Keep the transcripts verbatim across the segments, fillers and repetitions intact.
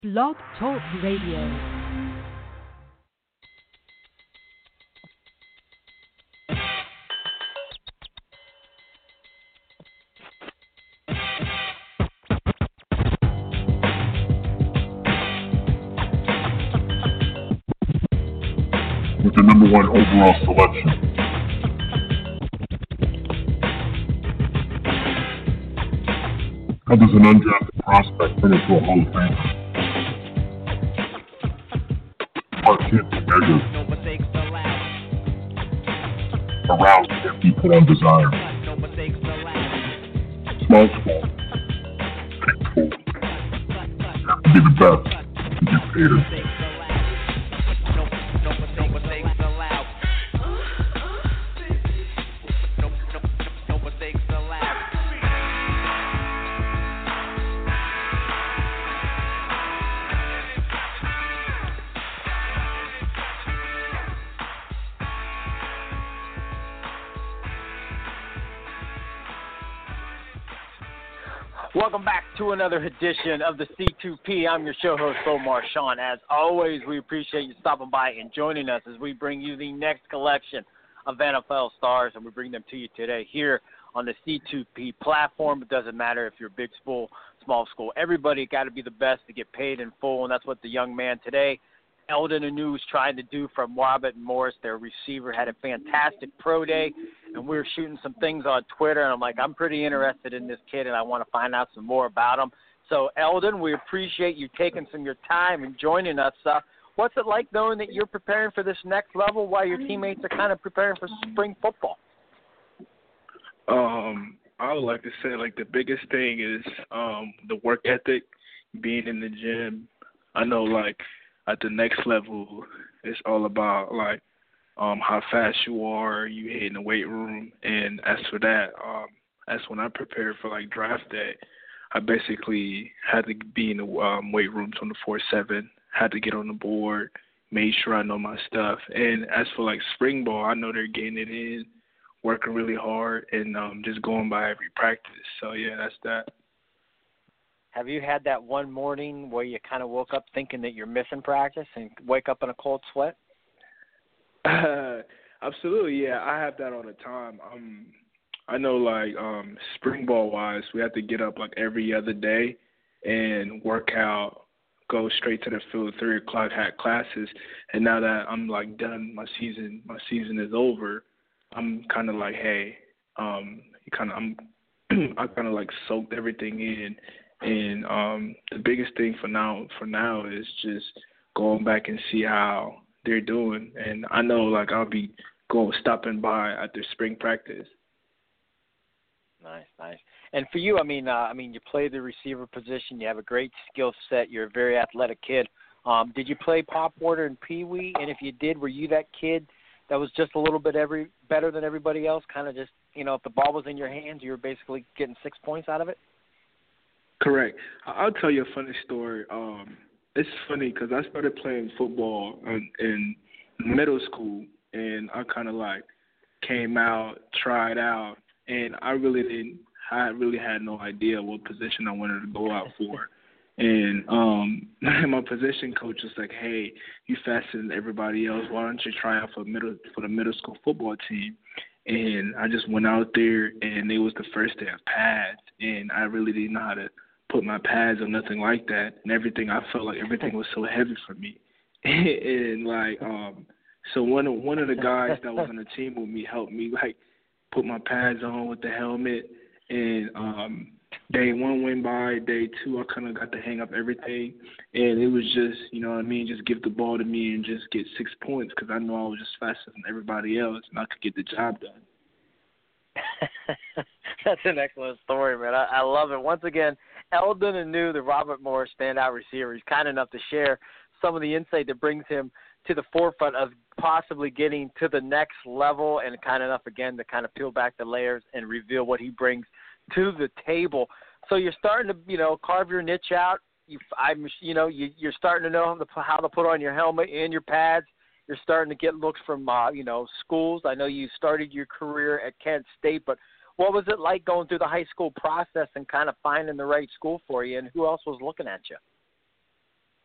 Blog Talk Radio. With the number one overall selection. How does an undrafted prospect turn into a Hall of Famer? Heart can't be measured. Aroused can't be put on desire. Small school, big school. You have to be the best to get paid it. Welcome back to another edition of the C two P. I'm your show host, Omar Sean. As always, we appreciate you stopping by and joining us as we bring you the next collection of N F L stars, and we bring them to you today here on the C two P platform. It doesn't matter if you're big school, small school. Everybody got to be the best to get paid in full, and that's what the young man today, Eldon Anu, is trying to do from Robert Morris. Their receiver had a fantastic pro day, and we were shooting some things on Twitter, and I'm like, I'm pretty interested in this kid, and I want to find out some more about him. So, Eldon, we appreciate you taking some of your time and joining us. Uh, what's it like knowing that you're preparing for this next level while your teammates are kind of preparing for spring football? Um, I would like to say, like, the biggest thing is um, the work ethic, being in the gym. I know, like, at the next level, it's all about, like, um, how fast you are, you hit in the weight room. And as for that, um, that's when I prepared for, like, draft day. I basically had to be in the um, weight room twenty-four seven, had to get on the board, made sure I know my stuff. And as for, like, spring ball, I know they're getting it in, working really hard, and um, just going by every practice. So, yeah, that's that. Have you had that one morning where you kind of woke up thinking that you're missing practice and wake up in a cold sweat? Uh, absolutely, yeah. I have that all the time. Um, I know, like, um, spring ball-wise, we have to get up, like, every other day and work out, go straight to the field at three o'clock, had classes. And now that I'm, like, done, my season my season is over, I'm kind of like, hey, um, kind of I'm I kind of, like, soaked everything in. And um, the biggest thing for now for now is just going back and see how they're doing. And I know, like, I'll be going stopping by at their spring practice. Nice, nice. And for you, I mean, uh, I mean, you play the receiver position. You have a great skill set. You're a very athletic kid. Um, did you play Pop Warner and Pee Wee? And if you did, were you that kid that was just a little bit every better than everybody else? Kind of just, you know, if the ball was in your hands, you were basically getting six points out of it. Correct. I'll tell you a funny story. Um, it's funny because I started playing football in, in middle school, and I kind of like came out, tried out, and I really didn't. I really had no idea what position I wanted to go out for. And um, my position coach was like, "Hey, you faster than everybody else. Why don't you try out for middle for the middle school football team?" And I just went out there, and it was the first day of pads, and I really didn't know how to put my pads or nothing like that, and everything, I felt like everything was so heavy for me. and like, um, so one of one of the guys that was on the team with me helped me like put my pads on with the helmet. And um, day one went by, day two I kind of got to hang up everything, and it was just, you know what I mean, just give the ball to me and just get six points because I know I was just faster than everybody else and I could get the job done. That's an excellent story, man. I, I love it. Once again, Eldon Anu, the Robert Morris standout receiver, he's kind enough to share some of the insight that brings him to the forefront of possibly getting to the next level, and kind enough, again, to kind of peel back the layers and reveal what he brings to the table. So you're starting to, you know, carve your niche out. You, I'm, you know, you, you're starting to know how to, how to put on your helmet and your pads. You're starting to get looks from, uh, you know, schools. I know you started your career at Kent State, but what was it like going through the high school process and kind of finding the right school for you, and who else was looking at you?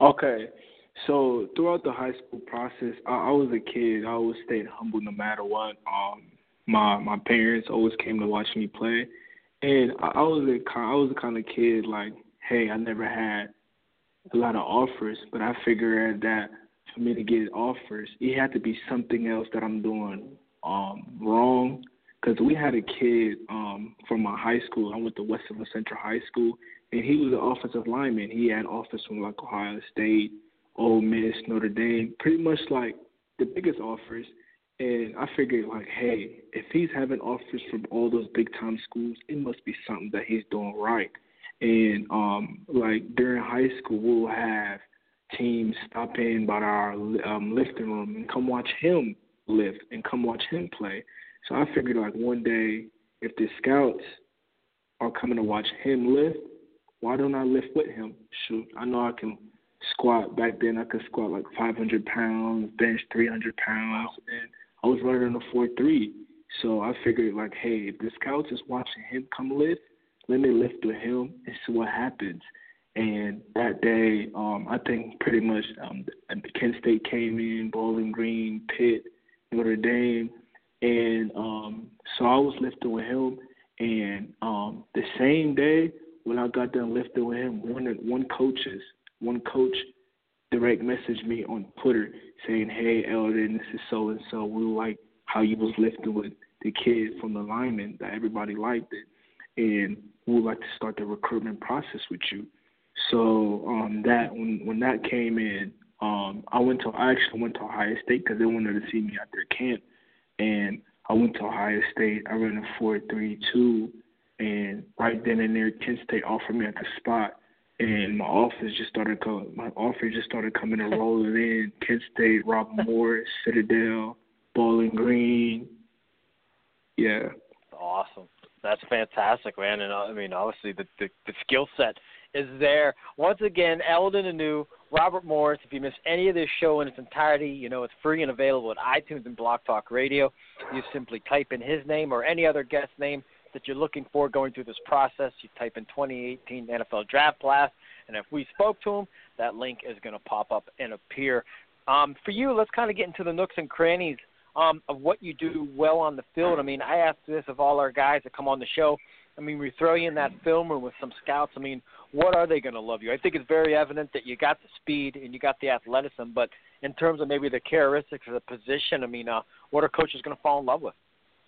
Okay. So throughout the high school process, I, I was a kid. I always stayed humble no matter what. Um, my my parents always came to watch me play, and I, I was a ki- I was the kind of kid like, hey, I never had a lot of offers, but I figured that for me to get offers, it had to be something else that I'm doing um, wrong. Because we had a kid um, from my high school. I went to Westerville Central High School, and he was an offensive lineman. He had offers from like Ohio State, Ole Miss, Notre Dame, pretty much like the biggest offers. And I figured like, hey, if he's having offers from all those big time schools, it must be something that he's doing right. And um, like during high school, we'll have teams stop in by our um, lifting room and come watch him lift and come watch him play. So I figured like one day, if the scouts are coming to watch him lift, why don't I lift with him? Shoot, I know I can squat. Back then I could squat like five hundred pounds, bench three hundred pounds, and I was running on a four three. So I figured like, hey, if the scouts is watching him come lift, let me lift with him and see what happens. And that day, um, I think pretty much um, Kent State came in, Bowling Green, Pitt, Notre Dame. And um, so I was lifting with him. And um, the same day when I got done lifting with him, one one coaches, one coach direct messaged me on Twitter saying, hey, Eldon, this is so-and-so. We like how you was lifting with the kid from the lineman, that everybody liked it. And we would like to start the recruitment process with you. So um, that when when that came in, um, I went to I actually went to Ohio State because they wanted to see me at their camp, and I went to Ohio State. I ran a four three two, and right then and there, Kent State offered me at the spot, and my offers just started coming. My offers just started coming and rolling in. Kent State, Robert Morris, Citadel, Bowling Green. Yeah. Awesome. That's fantastic, man. And uh, I mean, obviously, the, the, the skill set is there. Once again, Eldon Anu, Robert Morris. If you miss any of this show in its entirety, you know it's free and available at iTunes and Blog Talk Radio. You simply type in his name or any other guest name that you're looking for going through this process. You type in twenty eighteen N F L Draft Class, and if we spoke to him, that link is going to pop up and appear. Um, for you, let's kind of get into the nooks and crannies Um, of what you do well on the field. I mean, I ask this of all our guys that come on the show. I mean, we throw you in that film room with some scouts. I mean, what are they going to love you? I think it's very evident that you got the speed and you got the athleticism, but in terms of maybe the characteristics of the position, I mean, uh, what are coaches going to fall in love with?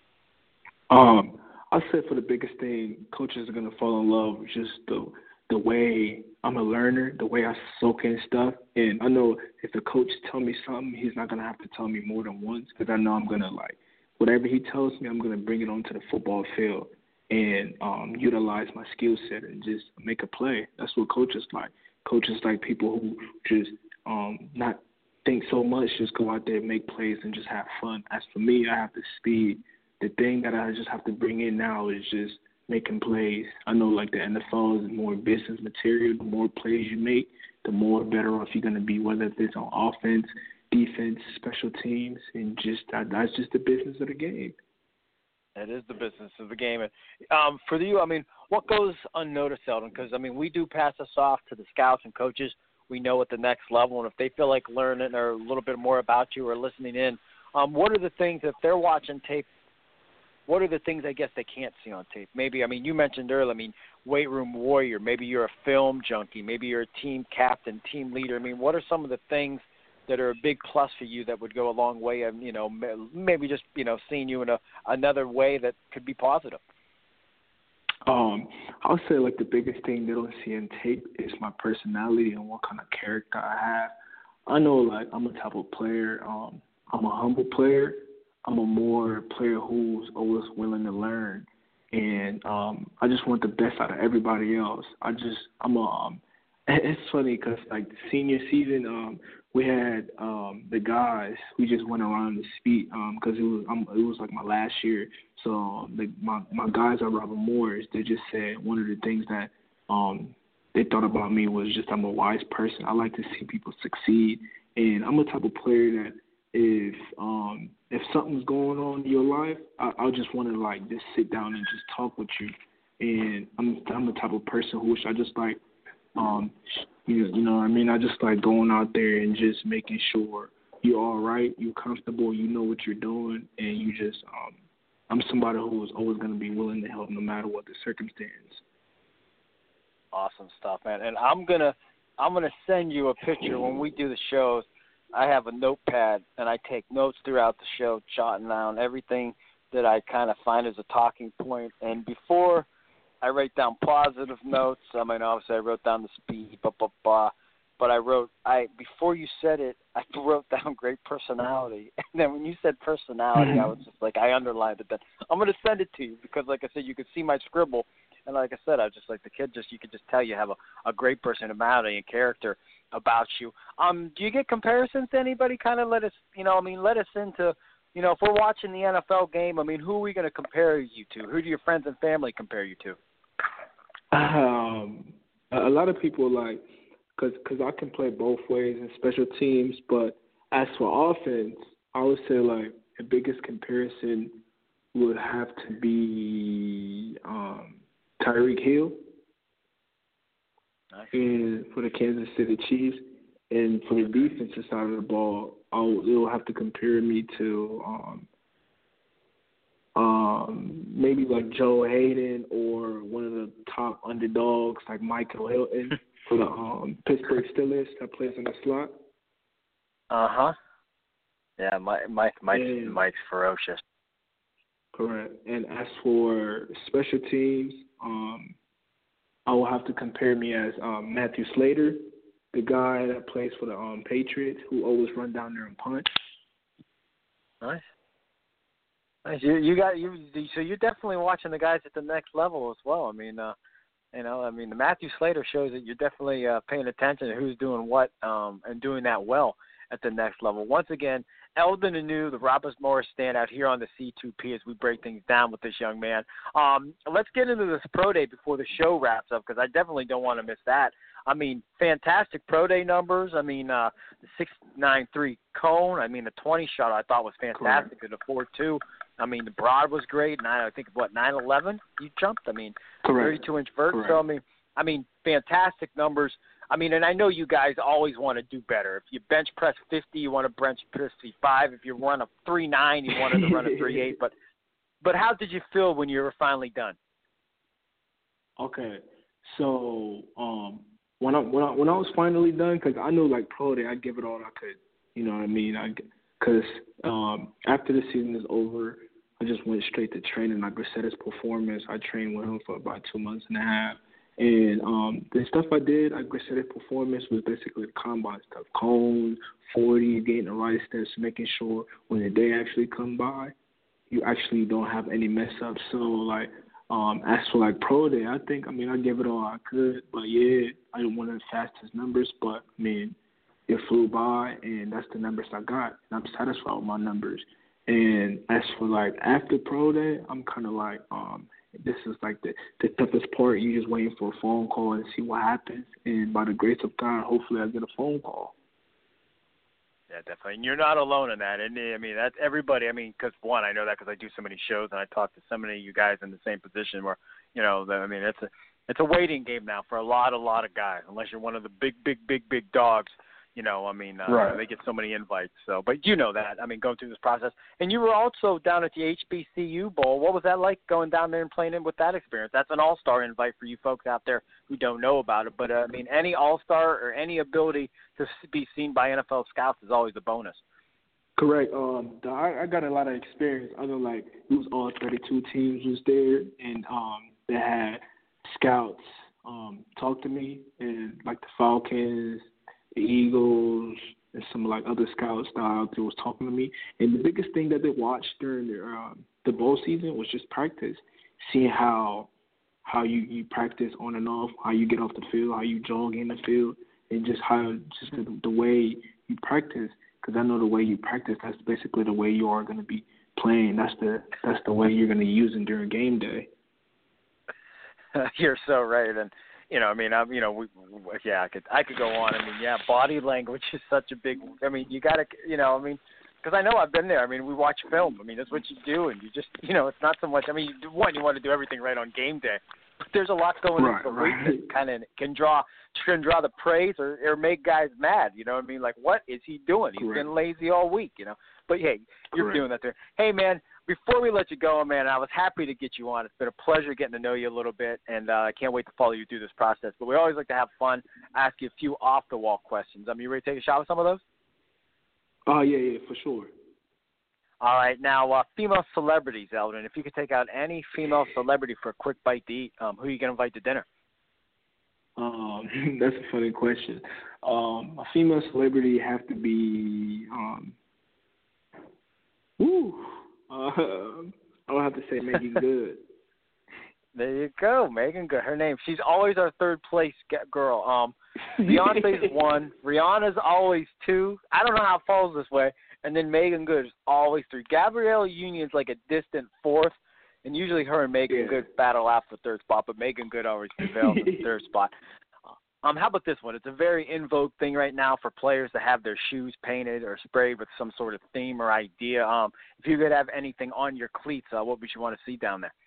Um, I said for the biggest thing, coaches are going to fall in love with just the the way I'm a learner, the way I soak in stuff. And I know if the coach tell me something, he's not going to have to tell me more than once because I know I'm going to, like, whatever he tells me, I'm going to bring it onto the football field and um, utilize my skill set and just make a play. That's what coaches like. Coaches like people who just um, not think so much, just go out there and make plays and just have fun. As for me, I have the speed. The thing that I just have to bring in now is just making plays. I know like the N F L is more business material. The more plays you make, the more better off you're going to be, whether it's on offense, defense, special teams, and just that, that's just the business of the game. It is the business of the game. Um, for you, I mean, what goes unnoticed, Eldon? Because, I mean, we do pass this off to the scouts and coaches. We know at the next level, and if they feel like learning or a little bit more about you or listening in, um, what are the things, if they're watching tape, what are the things I guess they can't see on tape? Maybe, I mean, you mentioned earlier, I mean, weight room warrior. Maybe you're a film junkie. Maybe you're a team captain, team leader. I mean, what are some of the things that are a big plus for you that would go a long way of, you know, maybe just, you know, seeing you in a, another way that could be positive? Um, I'll say, like, the biggest thing they don't see in tape is my personality and what kind of character I have. I know, like, I'm a type of player. Um, I'm a humble player. I'm a more player who's always willing to learn, and um, I just want the best out of everybody else. I just, I'm a, um, it's funny because like the senior season, um, we had um, the guys. We just went around to speak because um, it was, um, it was like my last year. So um, the, my my guys are Robert Morris. They just said one of the things that um, they thought about me was just I'm a wise person. I like to see people succeed, and I'm a type of player that if um, if something's going on in your life, I, I just want to like just sit down and just talk with you. And I'm I'm the type of person who wish I just like Um, you, you know what I mean? I just like going out there and just making sure you're all right, you're comfortable, you know what you're doing, and you just um, I'm somebody who is always going to be willing to help no matter what the circumstance. Awesome stuff, man. And I'm gonna I'm gonna send you a picture when we do the shows. I have a notepad and I take notes throughout the show, jotting down everything that I kind of find as a talking point. And before I write down positive notes, I mean obviously I wrote down the speed, blah blah blah. But I wrote I before you said it, I wrote down great personality. And then when you said personality, I was just like I underlined it. Then I'm gonna send it to you because, like I said, you could see my scribble. And like I said, I just like the kid. Just you could just tell you have a, a great personality and character about you. Um, do you get comparisons to anybody? Kind of let us, you know, I mean, let us into, you know, if we're watching the N F L game, I mean, who are we going to compare you to? Who do your friends and family compare you to? Um, a lot of people like, cause, cause I can play both ways in special teams, but as for offense, I would say like the biggest comparison would have to be um, Tyreek Hill. Nice. And for the Kansas City Chiefs, and for the defensive side of the ball, I'll, it'll have to compare me to um, um, maybe like Joe Hayden or one of the top underdogs like Michael Hilton for the um, Pittsburgh Steelers that plays in the slot. Uh huh. Yeah, Mike, Mike, Mike, and, Mike's ferocious. Correct. And as for special teams, um, I will have to compare me as um, Matthew Slater, the guy that plays for the um, Patriots, who always run down there and punch. Nice. Nice. You, you got you. So you're definitely watching the guys at the next level as well. I mean, uh, you know, I mean, the Matthew Slater shows that you're definitely uh, paying attention to who's doing what um, and doing that well at the next level. Once again, Eldon Anu, the Robert Morris standout here on the C two P as we break things down with this young man. Um, let's get into this pro day before the show wraps up because I definitely don't want to miss that. I mean, fantastic pro day numbers. I mean, uh, the six nine three cone. I mean, the twenty shot I thought was fantastic. Correct. The four two. I mean, the broad was great. And I think, what, nine eleven you jumped? I mean, thirty-two inch vert. Correct. So, I mean, I mean, fantastic numbers. I mean, and I know you guys always want to do better. If you bench press fifty, you want to bench press fifty-five. If you run a three nine, you wanted to run a three eight. But, but how did you feel when you were finally done? Okay, so um, when I when I when I was finally done, because I knew like pro day, I give it all I could. You know what I mean? I because um, after the season is over, I just went straight to training. I reset his performance. I trained with him for about two months and a half. And um, the stuff I did, I said it performance was basically the combine stuff. Cone, forty, getting the right steps, making sure when the day actually come by, you actually don't have any mess ups. So, like, um, as for, like, pro day, I think, I mean, I gave it all I could. But, yeah, I didn't want the fastest numbers. But, I mean, it flew by, and that's the numbers I got. And I'm satisfied with my numbers. And as for, like, after pro day, I'm kind of like, um, this is like the, the toughest part. You're just waiting for a phone call and see what happens. And by the grace of God, hopefully I get a phone call. Yeah, definitely. And you're not alone in that. And I mean, that's everybody. I mean, because one, I know that because I do so many shows and I talk to so many of you guys in the same position where, you know, the, I mean, it's a it's a waiting game now for a lot, a lot of guys. Unless you're one of the big, big, big, big dogs. You know, I mean, uh, right. they get so many invites. So, but you know that. I mean, going through this process. And you were also down at the H B C U Bowl. What was that like going down there and playing in with that experience? That's an all-star invite for you folks out there who don't know about it. But, uh, I mean, any all-star or any ability to be seen by N F L scouts is always a bonus. Correct. Um, the, I, I got a lot of experience. Other like it was all thirty-two teams was there, and um, they had scouts um, talk to me, and like the Falcons, the Eagles, and some like other scouts that out there was talking to me. And the biggest thing that they watched during the um, the bowl season was just practice, seeing how how you, you practice on and off, how you get off the field, how you jog in the field, and just how just the, the way you practice. Because I know the way you practice, that's basically the way you are going to be playing. That's the that's the way you're going to use it during game day. You're so right, and you know, I mean, I'm, you know, we, we, yeah, I could, I could go on. I mean, yeah, body language is such a big. I mean, you got to, you know, I mean, because I know I've been there. I mean, we watch film. I mean, that's what you do, and you just, you know, it's not so much. I mean, you, one, you want to do everything right on game day. But there's a lot going right, into the right. week that kind of can draw can draw the praise or, or make guys mad. You know what I mean? Like, what is he doing? He's Correct. been lazy all week, you know. But, hey, you're Correct. doing that there. Hey, man, before we let you go, man, I was happy to get you on. It's been a pleasure getting to know you a little bit, and uh, I can't wait to follow you through this process. But we always like to have fun, ask you a few off-the-wall questions. I mean, you ready to take a shot with some of those? Oh, yeah, yeah, for sure. All right. Now, uh, female celebrities, Eldon. If you could take out any female celebrity for a quick bite to eat, um, who are you going to invite to dinner? Um, that's a funny question. Um, a female celebrity have to be, um, woo, uh, I don't have to say Megan Good. There you go, Megan Good. Her name. She's always our third place girl. Um, Beyonce's one. Rihanna's always two. I don't know how it falls this way. And then Megan Good is always three. Gabrielle Union's like a distant fourth, and usually her and Megan yeah. Good battle out for third spot, but Megan Good always prevails in the third spot. Um, how about this one? It's a very in vogue thing right now for players to have their shoes painted or sprayed with some sort of theme or idea. Um, if you could have anything on your cleats, uh, what would you want to see down there?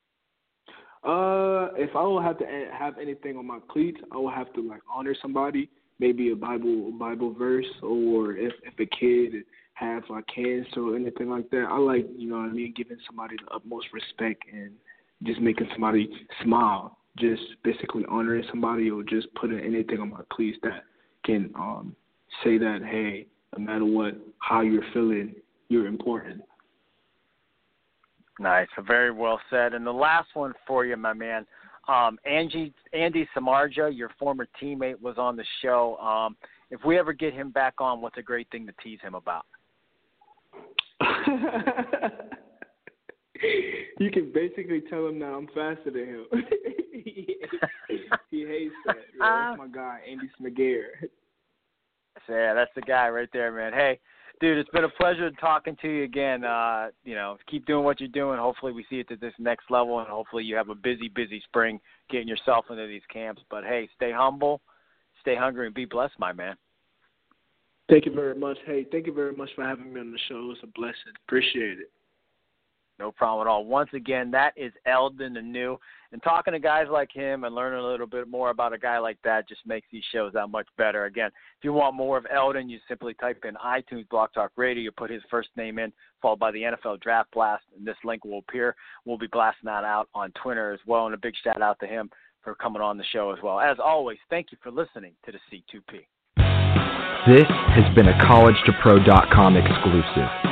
Uh, if I don't have to have anything on my cleats, I will have to like honor somebody, maybe a Bible a Bible verse, or if if a kid have like cancer or anything like that. I like, you know what I mean, giving somebody the utmost respect and just making somebody smile. Just basically honoring somebody or just putting anything on my cleats that can um say that, hey, no matter what, how you're feeling, you're important. Nice. Very well said. And the last one for you, my man, um, Angie, Andy Samardzija, your former teammate, was on the show. Um, if we ever get him back on, what's a great thing to tease him about? You can basically tell him that I'm faster than him. he, he hates that. Yeah, that's my guy, Andy Smaguer. Yeah, that's the guy right there, man. Hey, dude, it's been a pleasure talking to you again. Uh, you know, keep doing what you're doing. Hopefully we see it to this next level, and hopefully you have a busy, busy spring getting yourself into these camps. But, hey, stay humble, stay hungry, and be blessed, my man. Thank you very much. Hey, thank you very much for having me on the show. It's a blessing. Appreciate it. No problem at all. Once again, that is Eldon the New. And talking to guys like him and learning a little bit more about a guy like that just makes these shows that much better. Again, if you want more of Eldon, you simply type in iTunes Blog Talk Radio. You put his first name in, followed by the N F L Draft Blast, and this link will appear. We'll be blasting that out on Twitter as well, and a big shout-out to him for coming on the show as well. As always, thank you for listening to the C two P. This has been a college to pro dot com exclusive.